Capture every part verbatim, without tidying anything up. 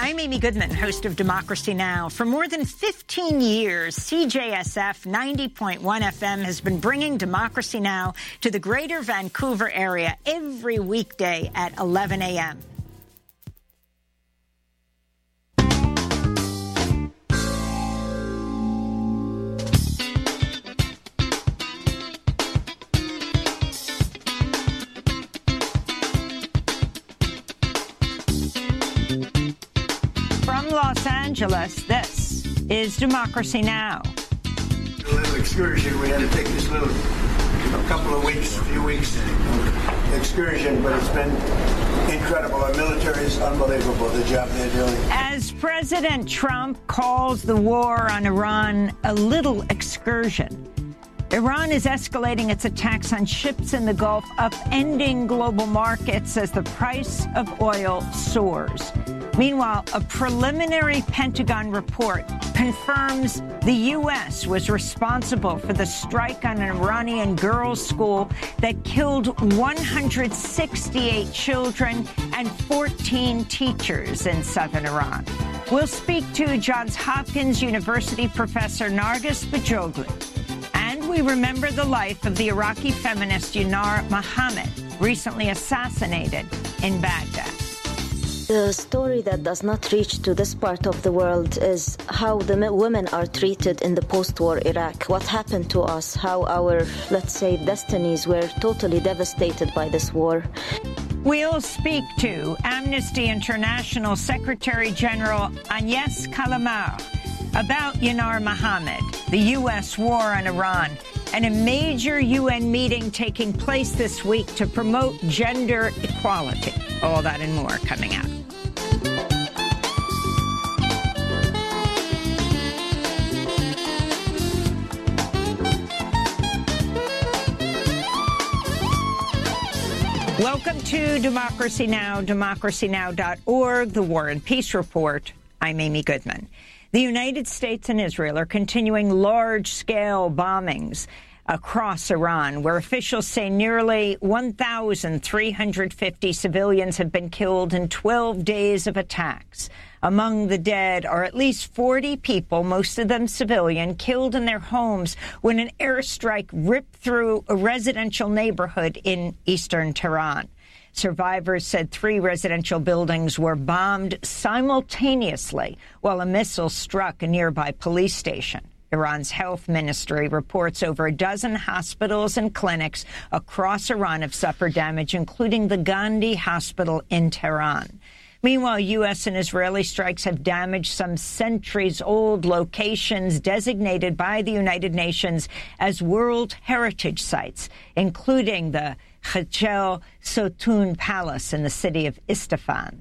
I'm Amy Goodman, host of Democracy Now! For more than fifteen years, C J S F ninety point one F M has been bringing Democracy Now! To the greater Vancouver area every weekday at eleven a m Los Angeles, this is Democracy Now! A little excursion. We had to take this little a couple of weeks, a few weeks excursion, but it's been incredible. Our military is unbelievable, the job they're doing. As President Trump calls the war on Iran a little excursion, Iran is escalating its attacks on ships in the Gulf, upending global markets as the price of oil soars. Meanwhile, a preliminary Pentagon report confirms the U S was responsible for the strike on an Iranian girls' school that killed one hundred sixty-eight children and fourteen teachers in southern Iran. We'll speak to Johns Hopkins University professor Narges Bajoglu. And we remember the life of the Iraqi feminist Yanar Mohammed, recently assassinated in Baghdad. The story that does not reach to this part of the world is how the women are treated in the post-war Iraq. What happened to us, how our, let's say, destinies were totally devastated by this war. We'll speak to Amnesty International Secretary General Agnes Callamard about Yanar Mohammed, the U S war on Iran, and a major U N meeting taking place this week to promote gender equality. All that and more coming out. Welcome to Democracy Now!, democracy now dot org, the War and Peace Report. I'm Amy Goodman. The United States and Israel are continuing large-scale bombings across Iran, where officials say nearly one thousand three hundred fifty civilians have been killed in twelve days of attacks. Among the dead are at least forty people, most of them civilian, killed in their homes when an airstrike ripped through a residential neighborhood in eastern Tehran. Survivors said three residential buildings were bombed simultaneously while a missile struck a nearby police station. Iran's health ministry reports over a dozen hospitals and clinics across Iran have suffered damage, including the Gandhi Hospital in Tehran. Meanwhile, U S and Israeli strikes have damaged some centuries-old locations designated by the United Nations as World Heritage Sites, including the Hechel Sotun Palace in the city of Isfahan.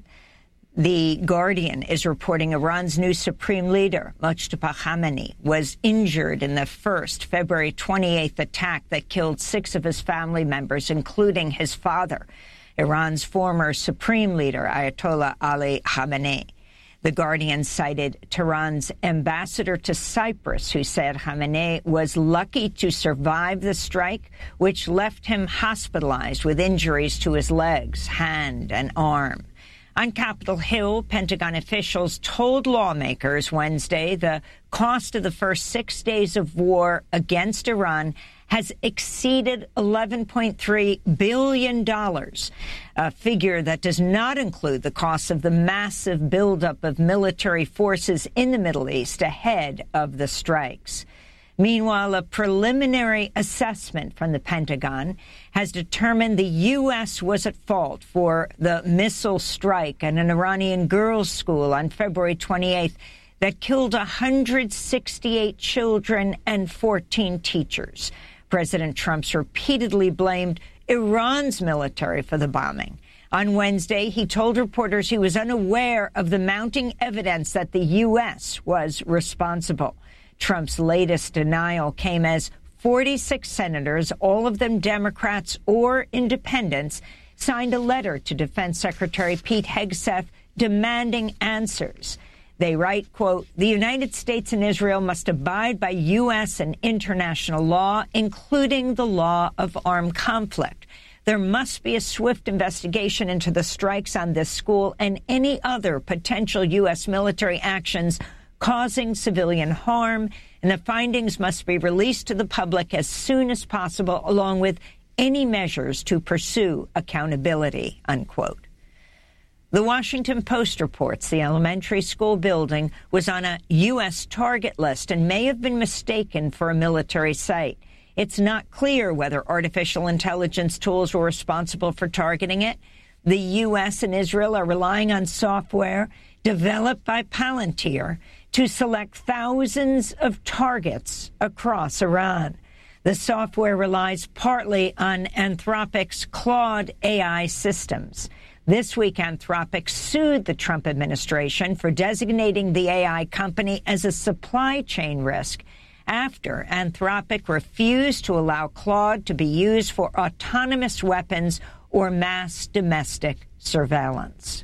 The Guardian is reporting Iran's new supreme leader, Mojtaba Khamenei, was injured in the first February twenty-eighth attack that killed six of his family members, including his father, Iran's former supreme leader, Ayatollah Ali Khamenei. The Guardian cited Tehran's ambassador to Cyprus, who said Khamenei was lucky to survive the strike, which left him hospitalized with injuries to his legs, hand, and arm. On Capitol Hill, Pentagon officials told lawmakers Wednesday the cost of the first six days of war against Iran has exceeded eleven point three billion dollars, a figure that does not include the cost of the massive buildup of military forces in the Middle East ahead of the strikes. Meanwhile, a preliminary assessment from the Pentagon has determined the U S was at fault for the missile strike at an Iranian girls' school on February twenty-eighth that killed one hundred sixty-eight children and fourteen teachers. President Trump's repeatedly blamed Iran's military for the bombing. On Wednesday, he told reporters he was unaware of the mounting evidence that the U S was responsible. Trump's latest denial came as forty-six senators, all of them Democrats or independents, signed a letter to Defense Secretary Pete Hegseth demanding answers. They write, quote, "The United States and Israel must abide by U S and international law, including the law of armed conflict. There must be a swift investigation into the strikes on this school and any other potential U S military actions causing civilian harm, and the findings must be released to the public as soon as possible, along with any measures to pursue accountability, unquote. The Washington Post reports the elementary school building was on a U S target list and may have been mistaken for a military site. It's not clear whether artificial intelligence tools were responsible for targeting it. The U S and Israel are relying on software developed by Palantir to select thousands of targets across Iran. The software relies partly on Anthropic's Claude A I systems. This week, Anthropic sued the Trump administration for designating the A I company as a supply chain risk after Anthropic refused to allow Claude to be used for autonomous weapons or mass domestic surveillance.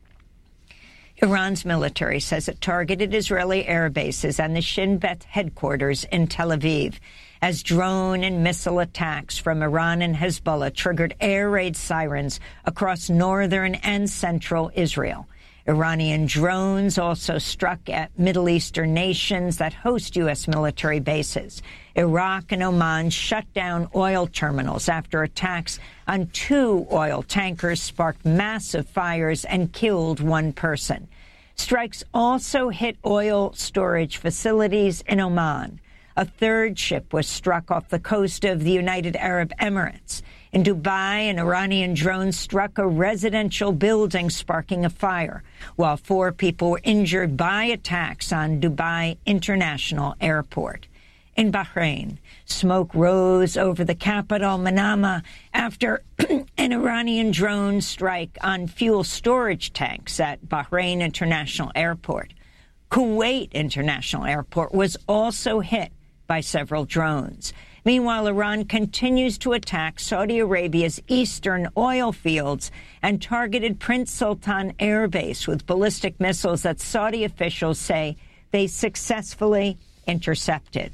Iran's military says it targeted Israeli air bases and the Shin Bet headquarters in Tel Aviv as drone and missile attacks from Iran and Hezbollah triggered air raid sirens across northern and central Israel. Iranian drones also struck at Middle Eastern nations that host U S military bases. Iraq and Oman shut down oil terminals after attacks on two oil tankers sparked massive fires and killed one person. Strikes also hit oil storage facilities in Oman. A third ship was struck off the coast of the United Arab Emirates. In Dubai, an Iranian drone struck a residential building, sparking a fire, while four people were injured by attacks on Dubai International Airport. In Bahrain, smoke rose over the capital, Manama, after an Iranian drone strike on fuel storage tanks at Bahrain International Airport. Kuwait International Airport was also hit by several drones. Meanwhile, Iran continues to attack Saudi Arabia's eastern oil fields and targeted Prince Sultan Air Base with ballistic missiles that Saudi officials say they successfully intercepted.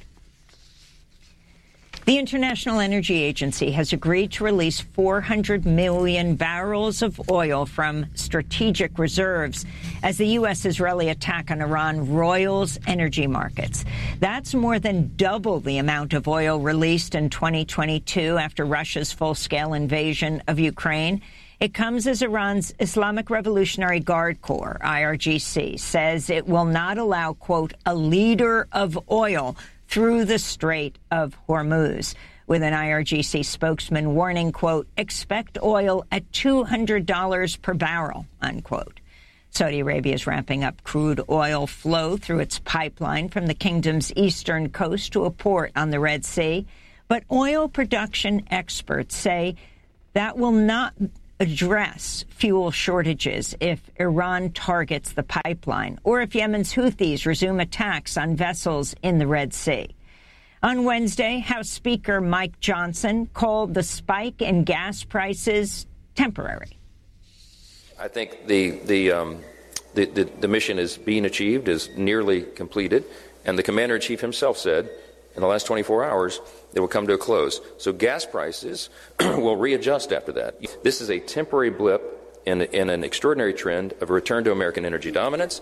The International Energy Agency has agreed to release four hundred million barrels of oil from strategic reserves as the U S-Israeli attack on Iran roils energy markets. That's more than double the amount of oil released in twenty twenty-two after Russia's full-scale invasion of Ukraine. It comes as Iran's Islamic Revolutionary Guard Corps, I R G C, says it will not allow, quote, a liter of oil through the Strait of Hormuz, with an I R G C spokesman warning, quote, expect oil at two hundred dollars per barrel, unquote. Saudi Arabia is ramping up crude oil flow through its pipeline from the kingdom's eastern coast to a port on the Red Sea. But oil production experts say that will not address fuel shortages if Iran targets the pipeline or if Yemen's Houthis resume attacks on vessels in the Red Sea. On Wednesday, House Speaker Mike Johnson called the spike in gas prices temporary. I think the the, um, the, the the mission is being achieved, is nearly completed, and the commander-in-chief himself said in the last twenty-four hours they will come to a close. So gas prices will readjust after that. This is a temporary blip in, in an extraordinary trend of a return to American energy dominance.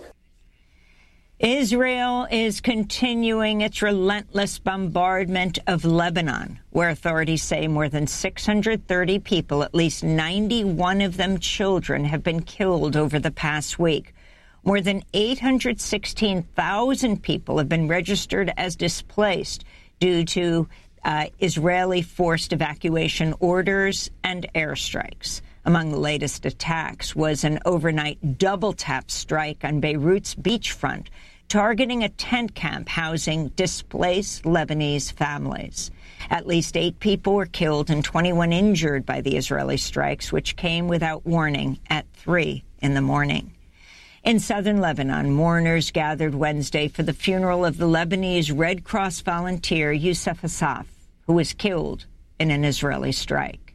Israel is continuing its relentless bombardment of Lebanon, where authorities say more than six hundred thirty people, at least ninety-one of them children, have been killed over the past week. More than eight hundred sixteen thousand people have been registered as displaced due to uh, Israeli forced evacuation orders and airstrikes. Among the latest attacks was an overnight double-tap strike on Beirut's beachfront, targeting a tent camp housing displaced Lebanese families. At least eight people were killed and twenty-one injured by the Israeli strikes, which came without warning at three in the morning. In southern Lebanon, mourners gathered Wednesday for the funeral of the Lebanese Red Cross volunteer Youssef Assaf, who was killed in an Israeli strike.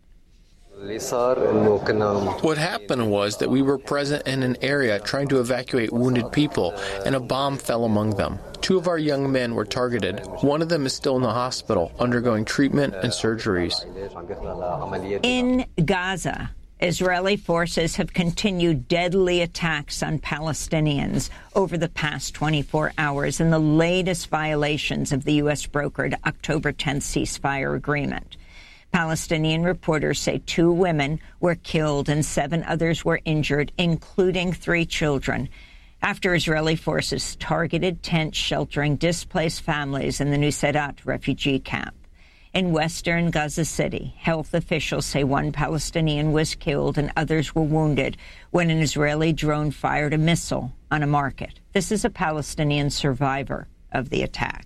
What happened was that we were present in an area trying to evacuate wounded people, and a bomb fell among them. Two of our young men were targeted. One of them is still in the hospital, undergoing treatment and surgeries. In Gaza, Israeli forces have continued deadly attacks on Palestinians over the past twenty-four hours in the latest violations of the U S brokered October tenth ceasefire agreement. Palestinian reporters say two women were killed and seven others were injured, including three children, after Israeli forces targeted tents sheltering displaced families in the Nuseirat refugee camp. In western Gaza City, health officials say one Palestinian was killed and others were wounded when an Israeli drone fired a missile on a market. This is a Palestinian survivor of the attack.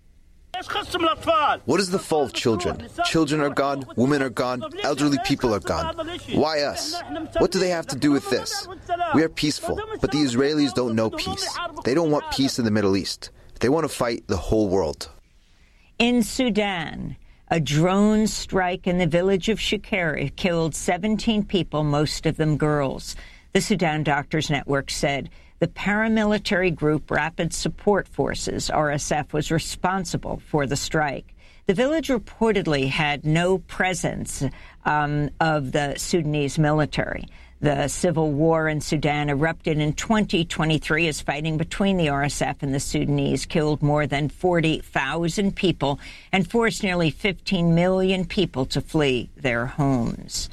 What is the fault of children? Children are gone, women are gone, elderly people are gone. Why us? What do they have to do with this? We are peaceful, but the Israelis don't know peace. They don't want peace in the Middle East. They want to fight the whole world. In Sudan, a drone strike in the village of Shukari killed seventeen people, most of them girls. The Sudan Doctors Network said the paramilitary group Rapid Support Forces, R S F, was responsible for the strike. The village reportedly had no presence um, of the Sudanese military. The civil war in Sudan erupted in twenty twenty-three as fighting between the R S F and the Sudanese killed more than forty thousand people and forced nearly fifteen million people to flee their homes.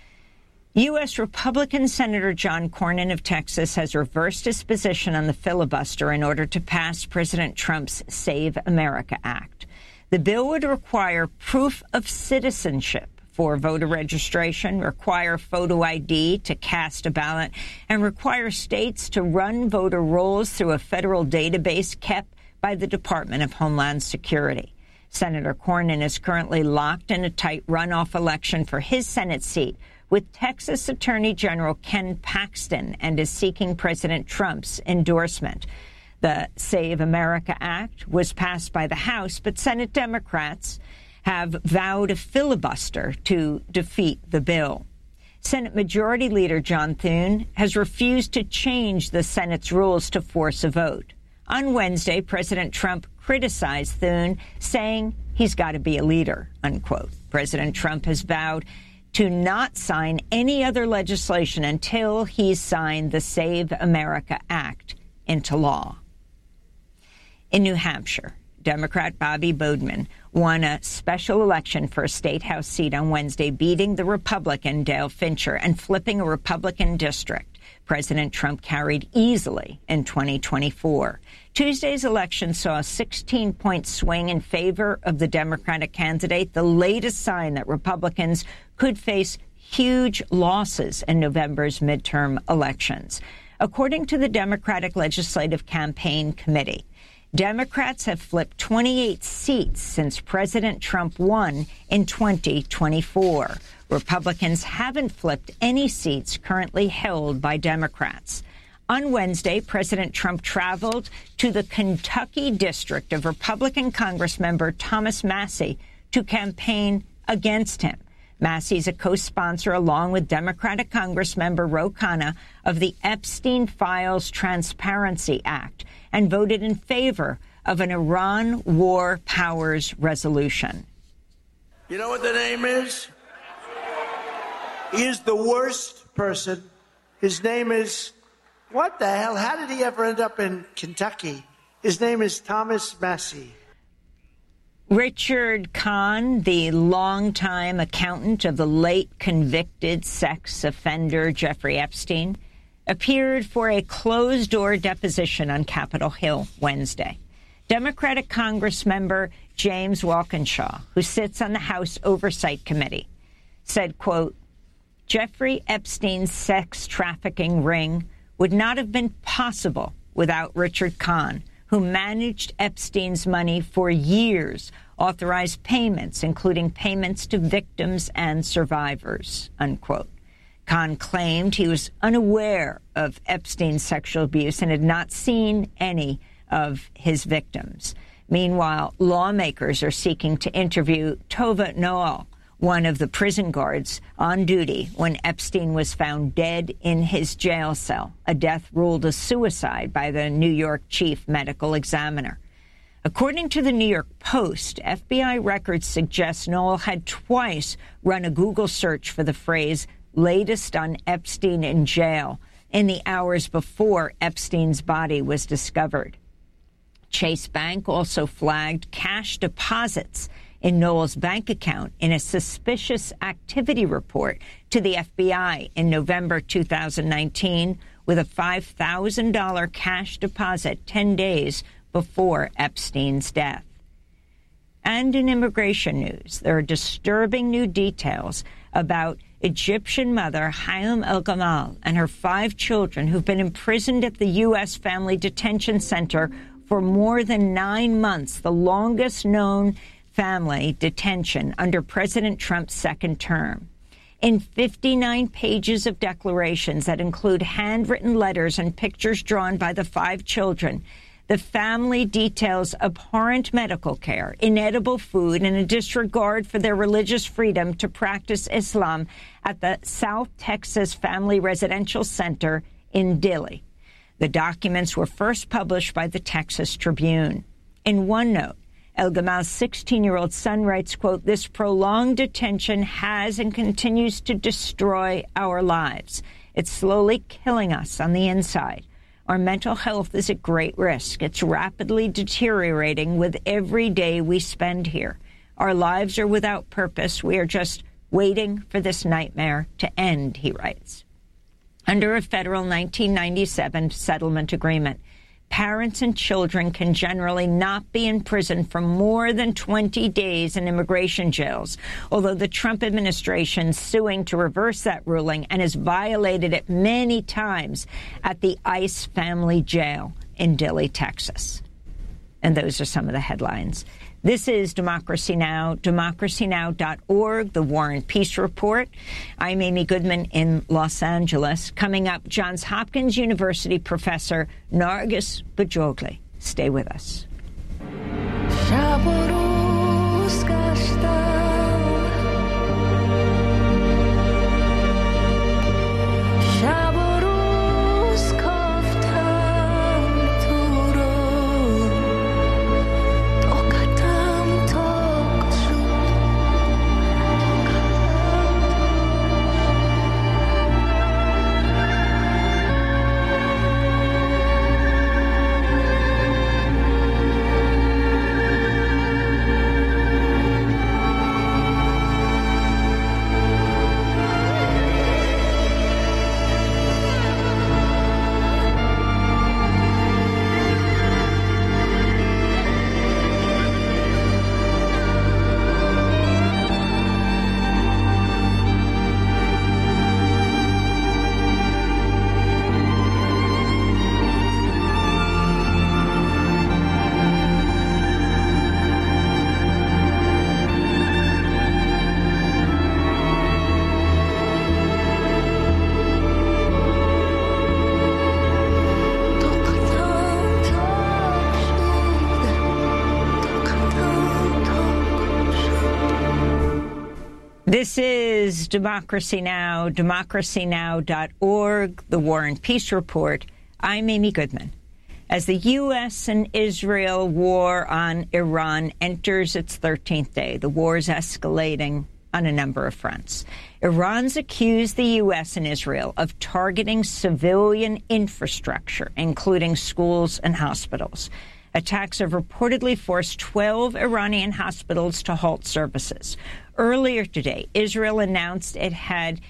U S Republican Senator John Cornyn of Texas has reversed his position on the filibuster in order to pass President Trump's Save America Act. The bill would require proof of citizenship for voter registration, require photo I D to cast a ballot, and require states to run voter rolls through a federal database kept by the Department of Homeland Security. Senator Cornyn is currently locked in a tight runoff election for his Senate seat with Texas Attorney General Ken Paxton and is seeking President Trump's endorsement. The Save America Act was passed by the House, but Senate Democrats have vowed a filibuster to defeat the bill. Senate Majority Leader John Thune has refused to change the Senate's rules to force a vote. On Wednesday, President Trump criticized Thune, saying he's got to be a leader, unquote. President Trump has vowed to not sign any other legislation until he's signed the Save America Act into law. In New Hampshire, Democrat Bobby Boudman won a special election for a state house seat on Wednesday, beating the Republican Dale Fincher and flipping a Republican district President Trump carried easily in twenty twenty-four. Tuesday's election saw a sixteen-point swing in favor of the Democratic candidate, the latest sign that Republicans could face huge losses in November's midterm elections. According to the Democratic Legislative Campaign Committee, Democrats have flipped twenty-eight seats since President Trump won in twenty twenty-four. Republicans haven't flipped any seats currently held by Democrats. On Wednesday, President Trump traveled to the Kentucky district of Republican Congressmember Thomas Massie to campaign against him. Massie's a co-sponsor, along with Democratic Congressmember Ro Khanna, of the Epstein Files Transparency Act and voted in favor of an Iran War Powers Resolution. You know what the name is? He is the worst person. His name is, what the hell? How did he ever end up in Kentucky? His name is Thomas Massie. Richard Kahn, the longtime accountant of the late convicted sex offender Jeffrey Epstein, appeared for a closed-door deposition on Capitol Hill Wednesday. Democratic Congressmember James Walkinshaw, who sits on the House Oversight Committee, said, quote, Jeffrey Epstein's sex trafficking ring would not have been possible without Richard Kahn, who managed Epstein's money for years, authorized payments, including payments to victims and survivors, unquote. Kahn claimed he was unaware of Epstein's sexual abuse and had not seen any of his victims. Meanwhile, lawmakers are seeking to interview Tova Noel, one of the prison guards on duty when Epstein was found dead in his jail cell, a death ruled a suicide by the New York chief medical examiner. According to the New York Post, F B I records suggest Noel had twice run a Google search for the phrase "latest on Epstein in jail" in the hours before Epstein's body was discovered. Chase Bank also flagged cash deposits in Noel's bank account in a suspicious activity report to the F B I in November two thousand nineteen, with a five thousand dollars cash deposit ten days before Epstein's death. And in immigration news, there are disturbing new details about Egyptian mother Hayam El-Gamal and her five children who've been imprisoned at the U S Family Detention Center for more than nine months, the longest known family detention under President Trump's second term. In fifty-nine pages of declarations that include handwritten letters and pictures drawn by the five children, the family details abhorrent medical care, inedible food, and a disregard for their religious freedom to practice Islam at the South Texas Family Residential Center in Dilley. The documents were first published by the Texas Tribune. In one note, El-Gamal's sixteen-year-old son writes, quote, "This prolonged detention has and continues to destroy our lives. It's slowly killing us on the inside. Our mental health is at great risk. It's rapidly deteriorating with every day we spend here. Our lives are without purpose. We are just waiting for this nightmare to end," he writes. Under a federal nineteen ninety-seven settlement agreement, parents and children can generally not be in prison for more than twenty days in immigration jails, although the Trump administration is suing to reverse that ruling and has violated it many times at the ICE family jail in Dilley, Texas. And those are some of the headlines. This is Democracy Now!, democracy now dot org, the War and Peace Report. I'm Amy Goodman in Los Angeles. Coming up, Johns Hopkins University professor Nargis Bajogli. Stay with us. This is Democracy Now!, democracy now dot org, the War and Peace Report. I'm Amy Goodman. As the U S and Israel war on Iran enters its thirteenth day, the war is escalating on a number of fronts. Iran's accused the U S and Israel of targeting civilian infrastructure, including schools and hospitals. Attacks have reportedly forced twelve Iranian hospitals to halt services. Earlier today, Israel announced it had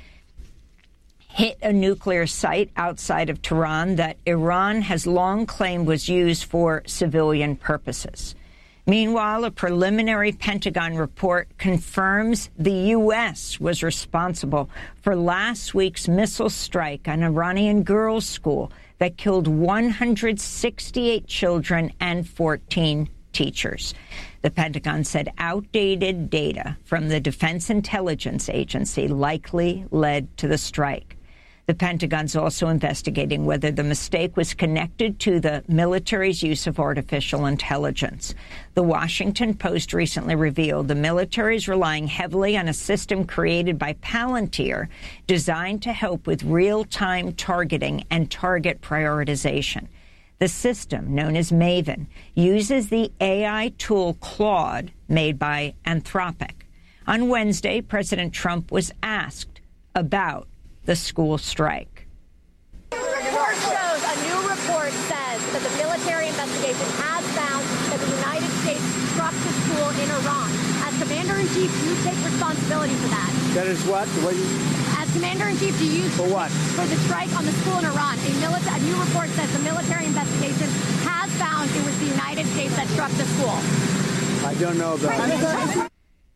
hit a nuclear site outside of Tehran that Iran has long claimed was used for civilian purposes. Meanwhile, a preliminary Pentagon report confirms the U S was responsible for last week's missile strike on an Iranian girls' school that killed one hundred sixty-eight children and fourteen teachers. The Pentagon said outdated data from the Defense Intelligence Agency likely led to the strike. The Pentagon's also investigating whether the mistake was connected to the military's use of artificial intelligence. The Washington Post recently revealed the military is relying heavily on a system created by Palantir designed to help with real-time targeting and target prioritization. The system, known as Maven, uses the A I tool Claude, made by Anthropic. On Wednesday, President Trump was asked about the school strike. The report shows, a new report says that the military investigation has found that the United States struck the school in Iran. As Commander-in-Chief, do you take responsibility for that? That is what? What you... As Commander-in-Chief, do you... For what? For the strike on the school in Iran. A, milita- a new report says the military investigation has found it was the United States that struck the school. I don't know about that.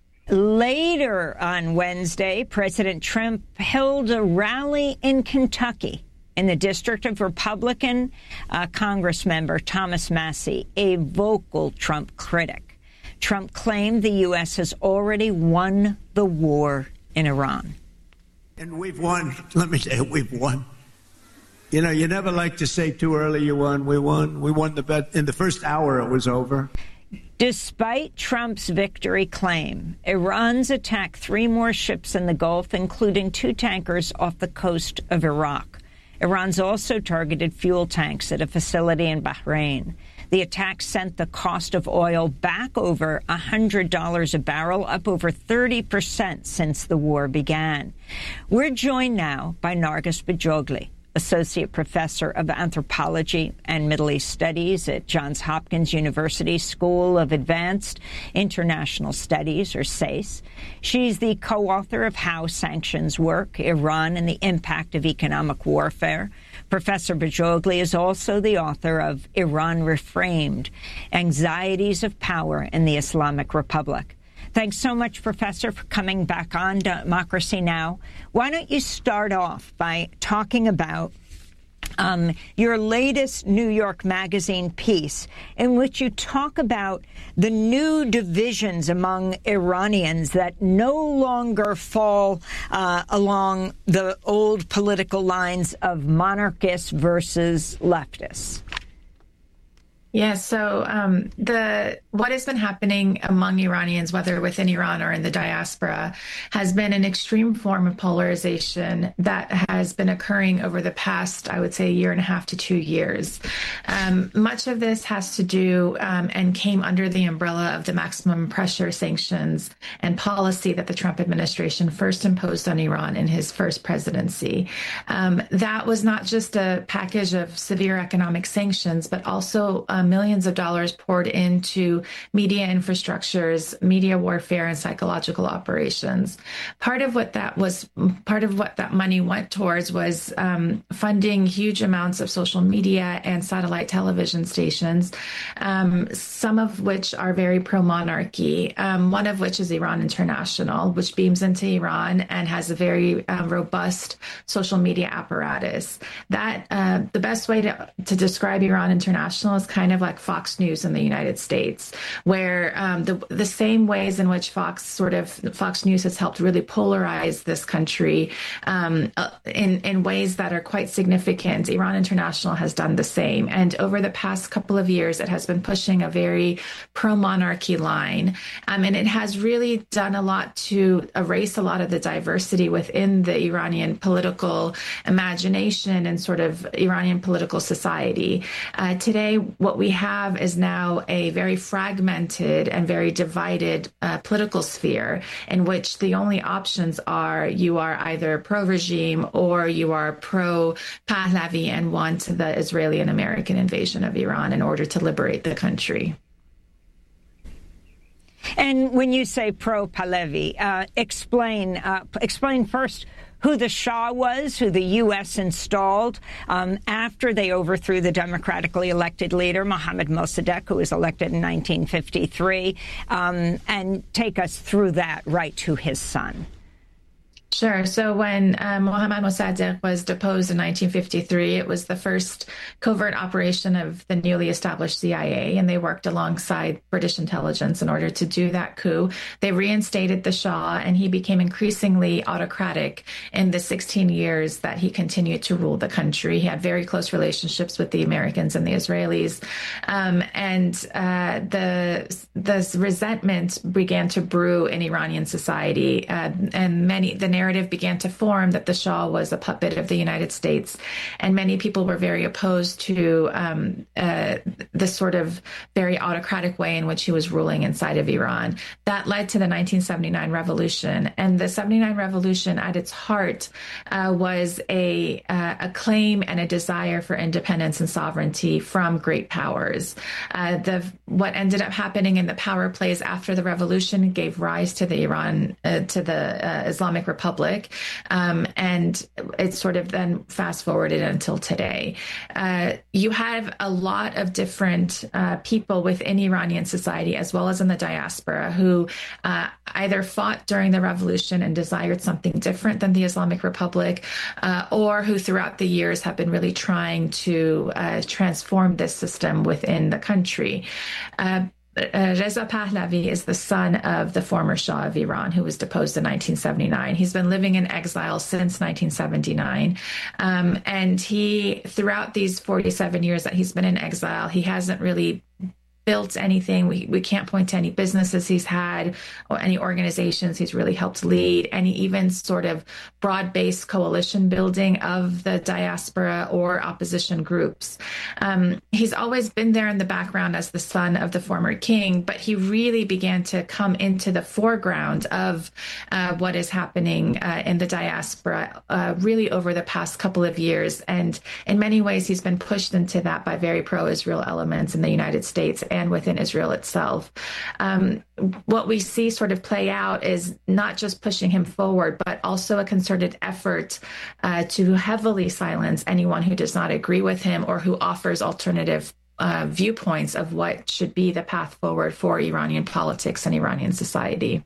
Later on Wednesday, President Trump held a rally in Kentucky in the district of Republican uh, Congress member Thomas Massie, a vocal Trump critic. Trump claimed the U S has already won the war in Iran. And we've won. Let me say, we've won. You know, you never like to say too early you won. We won. We won the bet. In the first hour, it was over. Despite Trump's victory claim, Iran's attacked three more ships in the Gulf, including two tankers off the coast of Iraq. Iran's also targeted fuel tanks at a facility in Bahrain. The attack sent the cost of oil back over one hundred dollars a barrel, up over thirty percent since the war began. We're joined now by Narges Bajogli, Associate Professor of Anthropology and Middle East Studies at Johns Hopkins University School of Advanced International Studies, or S A I S. She's the co-author of How Sanctions Work, Iran and the Impact of Economic Warfare. Professor Bajogli is also the author of Iran Reframed, Anxieties of Power in the Islamic Republic. Thanks so much, Professor, for coming back on Democracy Now! Why don't you start off by talking about um, your latest New York Magazine piece, in which you talk about the new divisions among Iranians that no longer fall uh, along the old political lines of monarchists versus leftists. Yeah, so um, the what has been happening among Iranians, whether within Iran or in the diaspora, has been an extreme form of polarization that has been occurring over the past, I would say, a year and a half to two years. Um, much of this has to do um, and came under the umbrella of the maximum pressure sanctions and policy that the Trump administration first imposed on Iran in his first presidency. Um, that was not just a package of severe economic sanctions, but also um, millions of dollars poured into media infrastructures, media warfare, and psychological operations. Part of what that was, part of what that money went towards was um, funding huge amounts of social media and satellite television stations, um, some of which are very pro-monarchy, um, one of which is Iran International, which beams into Iran and has a very uh, robust social media apparatus. That uh, the best way to, to describe Iran International is kind of like Fox News in the United States, where um, the the same ways in which Fox sort of Fox News has helped really polarize this country um, in in ways that are quite significant. Iran International has done the same, and over the past couple of years, it has been pushing a very pro-monarchy line, um, and it has really done a lot to erase a lot of the diversity within the Iranian political imagination and sort of Iranian political society. Uh, today, what we have is now a very fragmented and very divided uh, political sphere in which the only options are you are either pro-regime or you are pro-Pahlavi and want the Israeli and American invasion of Iran in order to liberate the country. And when you say pro-Pahlavi, uh, explain uh, explain first who the Shah was, who the U S installed um, after they overthrew the democratically elected leader, Mohammad Mossadegh, who was elected in nineteen fifty-three, um, and take us through that right to his son. Sure. So when um, Mohammad Mossadegh was deposed in nineteen fifty-three, it was the first covert operation of the newly established C I A, and they worked alongside British intelligence in order to do that coup. They reinstated the Shah, and he became increasingly autocratic in the sixteen years that he continued to rule the country. He had very close relationships with the Americans and the Israelis, um, and uh, the the resentment began to brew in Iranian society, uh, and many the narrative began to form that the Shah was a puppet of the United States, and many people were very opposed to um, uh, the sort of very autocratic way in which he was ruling inside of Iran. That led to the nineteen seventy-nine revolution, and the seventy-nine revolution at its heart uh, was a, uh, a claim and a desire for independence and sovereignty from great powers. Uh, the what ended up happening in the power plays after the revolution gave rise to the Iran, uh, to the uh, Islamic Republic, um, and it sort of then fast forwarded until today. Uh, you have a lot of different uh, people within Iranian society, as well as in the diaspora, who uh, either fought during the revolution and desired something different than the Islamic Republic, uh, or who throughout the years have been really trying to uh, transform this system within the country. Uh, Uh, Reza Pahlavi is the son of the former Shah of Iran, who was deposed in nineteen seventy-nine. He's been living in exile since nineteen seventy-nine. Um, and he, throughout these forty-seven years that he's been in exile, he hasn't really built anything. We, we can't point to any businesses he's had or any organizations he's really helped lead, any even sort of broad-based coalition building of the diaspora or opposition groups. Um, he's always been there in the background as the son of the former king, but he really began to come into the foreground of uh, what is happening uh, in the diaspora uh, really over the past couple of years. And in many ways, he's been pushed into that by very pro-Israel elements in the United States and within Israel itself. Um, what we see sort of play out is not just pushing him forward, but also a concerted effort uh, to heavily silence anyone who does not agree with him or who offers alternative uh, viewpoints of what should be the path forward for Iranian politics and Iranian society.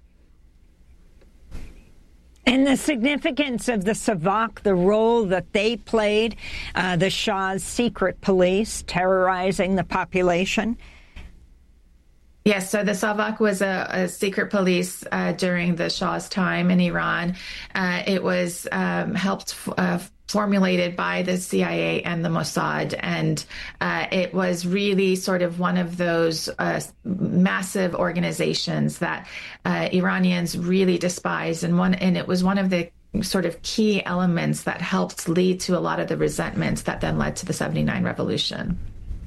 And the significance of the Savak, the role that they played, uh, the Shah's secret police terrorizing the population. Yes, so the Savak was a, a secret police uh, during the Shah's time in Iran. Uh, it was um, helped uh, formulated by the C I A and the Mossad, and uh, it was really sort of one of those uh, massive organizations that uh, Iranians really despised, and one, and it was one of the sort of key elements that helped lead to a lot of the resentments that then led to the seventy-nine revolution.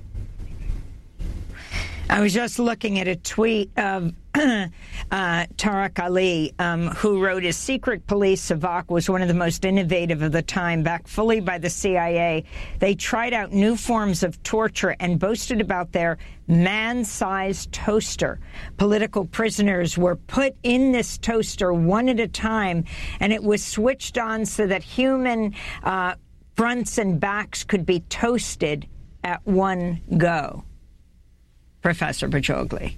I was just looking at a tweet of uh, Tariq Ali, um, who wrote, his secret police, Savak, was one of the most innovative of the time, backed fully by the C I A. They tried out new forms of torture and boasted about their man-sized toaster. Political prisoners were put in this toaster one at a time, and it was switched on so that human uh, fronts and backs could be toasted at one go. Professor Bajogli.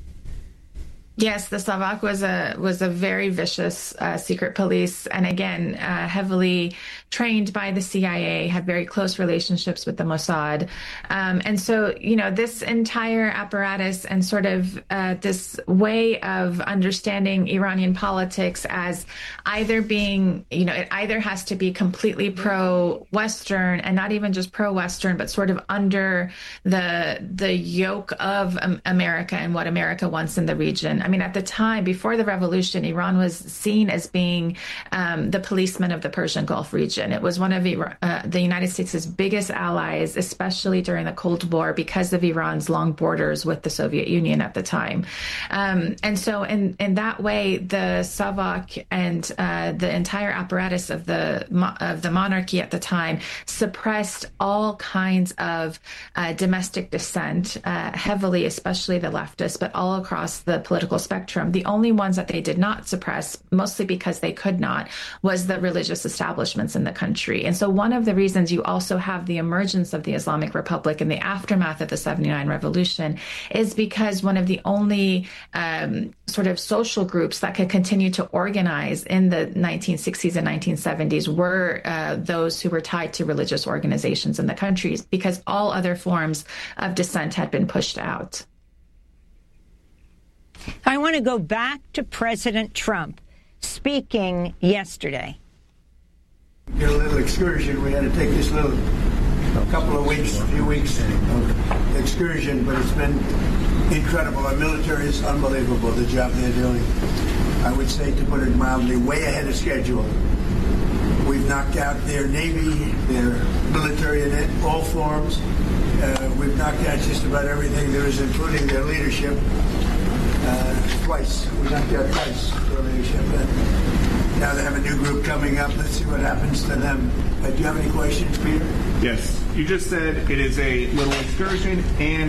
Yes, the Savak was a was a very vicious uh, secret police, and again, uh, heavily trained by the C I A, had very close relationships with the Mossad. Um, and so, you know, this entire apparatus and sort of uh, this way of understanding Iranian politics as either being, you know, it either has to be completely pro-Western and not even just pro-Western, but sort of under the the yoke of um, America and what America wants in the region. I mean, at the time, before the revolution, Iran was seen as being um, the policeman of the Persian Gulf region. It was one of Iran, uh, the United States' biggest allies, especially during the Cold War, because of Iran's long borders with the Soviet Union at the time. Um, and so in, in that way, the Savak and uh, the entire apparatus of the of the monarchy at the time suppressed all kinds of uh, domestic dissent, uh, heavily, especially the leftists, but all across the political spectrum. The only ones that they did not suppress, mostly because they could not, was the religious establishments in the country. And so one of the reasons you also have the emergence of the Islamic Republic in the aftermath of the seventy-nine revolution is because one of the only um, sort of social groups that could continue to organize in the nineteen sixties and nineteen seventies were uh, those who were tied to religious organizations in the countries, because all other forms of dissent had been pushed out. I want to go back to President Trump speaking yesterday. Did a little excursion. We had to take this little couple of weeks, a few weeks of excursion, but it's been incredible. Our military is unbelievable, the job they're doing. I would say, to put it mildly, way ahead of schedule. knocked out their Navy, their military in all forms. Uh, we've knocked out just about everything there is, including their leadership. Uh, twice. We knocked out twice their leadership. And now they have a new group coming up. Let's see what happens to them. Uh, do you have any questions, Peter? Yes. You just said it is a little excursion and